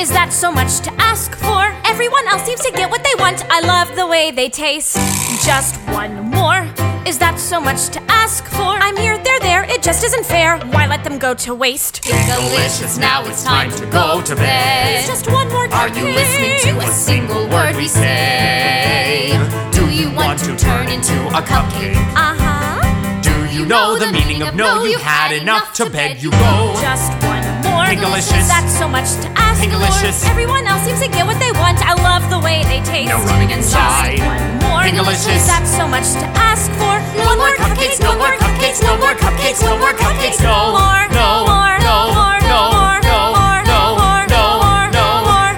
Is that so much to ask for? Everyone else seems to get what they want. I love the way they taste. Just one more. Is that so much to ask for? I'm here, they're there, it just isn't fair. Why let them go to waste? Delicious, now it's time to go to bed. It's just one more Are you listening to a single word we say? Do you want to turn into a cupcake? Do you know the meaning of no? You've had enough, to bed you go. Just one more. Pinkalicious. That's so much to ask Pinkalicious. for. Everyone else seems to get what they want. I love the way they taste. No running inside. Just one more. Pinkalicious. That's so much to ask for. No more cupcakes, no more cupcakes, no more cupcakes, no more cupcakes, no more, no, more, no, more, no, more, no, more, no, more, no, more, no, more.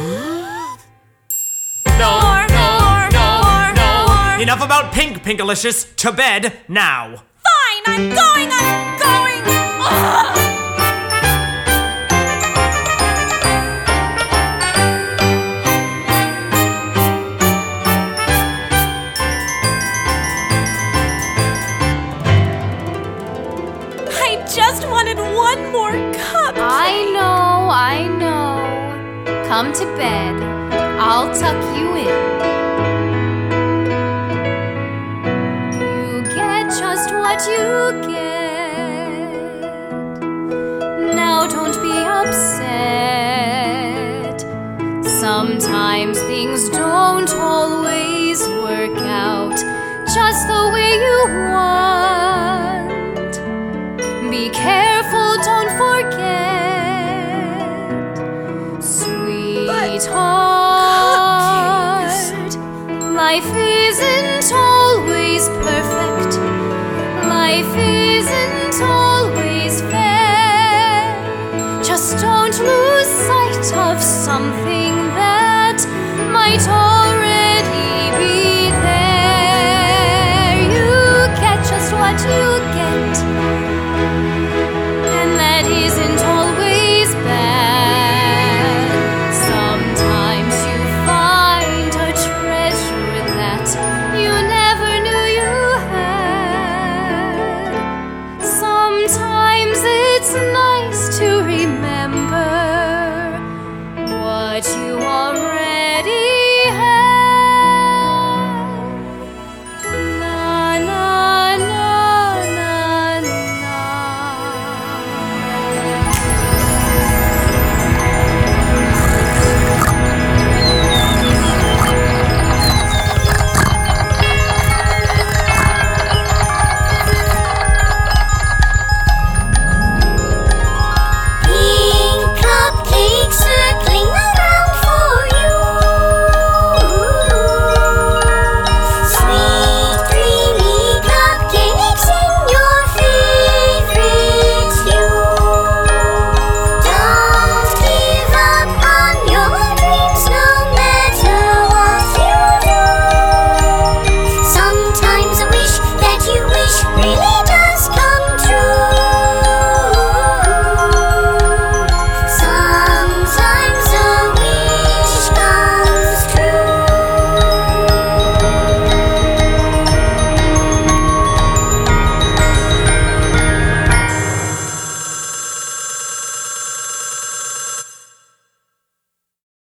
no. Enough about pink, Pinkalicious. To bed now. Fine, I'm going. Ugh. I just wanted one more cup. I know. Come to bed. I'll tuck you in. You get just what you get. Now don't be upset. Sometimes things don't always work out just the way you want. Be careful, don't forget, sweetheart. Life isn't always perfect. Life isn't always fair. Just don't lose sight of something that might already be there. You get just what you get.